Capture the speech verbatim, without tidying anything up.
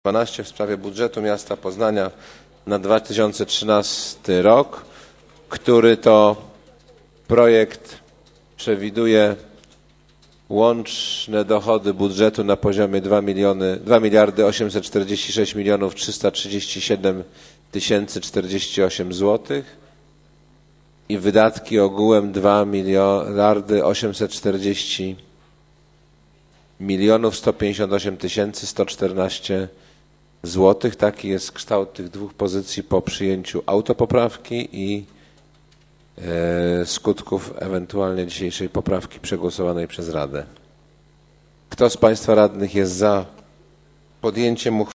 dwanaście w sprawie budżetu miasta Poznania na dwa tysiące trzynasty rok, który to projekt przewiduje łączne dochody budżetu na poziomie dwa miliardy osiemset czterdzieści sześć milionów trzysta trzydzieści siedem tysięcy czterdzieści osiem złotych i wydatki ogółem dwa miliardy osiemset czterdzieści milionów sto pięćdziesiąt osiem tysięcy sto czternaście złotych. Taki jest kształt tych dwóch pozycji po przyjęciu autopoprawki i e, skutków ewentualnie dzisiejszej poprawki przegłosowanej przez Radę. Kto z Państwa radnych jest za podjęciem uchwały